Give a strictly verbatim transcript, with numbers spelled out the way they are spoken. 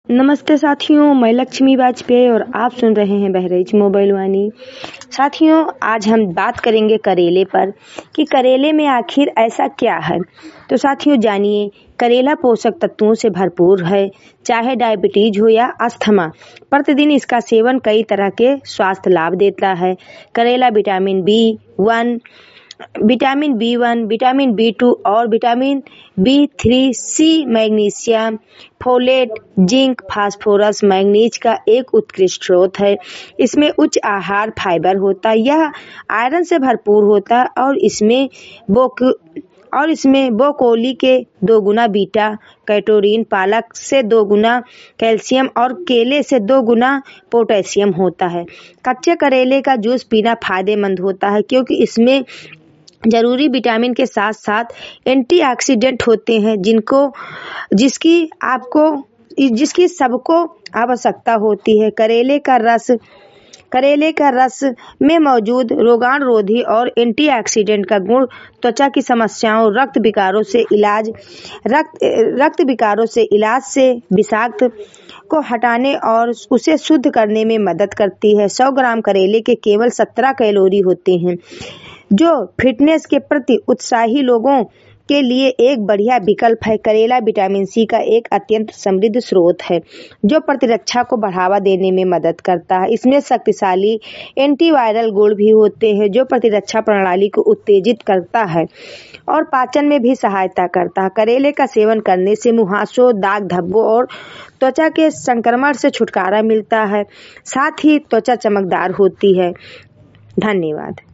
नमस्ते साथियों, मैं लक्ष्मी वाजपेयी और आप सुन रहे हैं बहरेज मोबाइल वाणी। साथियों, आज हम बात करेंगे करेले पर कि करेले में आखिर ऐसा क्या है। तो साथियों जानिए, करेला पोषक तत्वों से भरपूर है। चाहे डायबिटीज हो या अस्थमा, प्रतिदिन इसका सेवन कई तरह के स्वास्थ्य लाभ देता है। करेला vitamin B one vitamin B one, vitamin B two और vitamin B three, C, magnesium, folate, zinc, phosphorus, manganese का एक उत्कृष्ट स्रोत है। इसमें उच्च आहार फाइबर होता है, यह आयरन से भरपूर होता है और इसमें बोक और इसमें ब्रोकोली के दो गुना बीटा कैरोटीन, पालक से दो गुना कैल्शियम और केले से दो गुना पोटेशियम होता है। कच्चे करेले का जूस पीना फायदेमंद होता है क्योंकि इसमें जरूरी विटामिन के साथ साथ एंटीऑक्सीडेंट होते हैं जिनको जिसकी आपको जिसकी सबको आवश्यकता होती है। करेले का रस करेले का रस में मौजूद रोगाणुरोधी और एंटीऑक्सीडेंट का गुण त्वचा की समस्याओं, रक्त विकारों से इलाज रक्त रक्त विकारों से इलाज से विषाक्त को हटाने और उसे शुद्ध करने में मदद करती है। सौ ग्राम करेले के केवल सत्रह कैलोरी होते हैं, जो फिटनेस के प्रति उत्साही लोगों के लिए एक बढ़िया विकल्प है। करेला विटामिन सी का एक अत्यंत समृद्ध स्रोत है जो प्रतिरक्षा को बढ़ावा देने में मदद करता है। इसमें शक्तिशाली एंटीवायरल गुण भी होते हैं जो प्रतिरक्षा प्रणाली को उत्तेजित करता है और पाचन में भी सहायता करता है। करेले का सेवन करने से मुहासों, दाग धब्बों और त्वचा के संक्रमण से छुटकारा मिलता है। साथ ही त्वचा चमकदार होती है। धन्यवाद।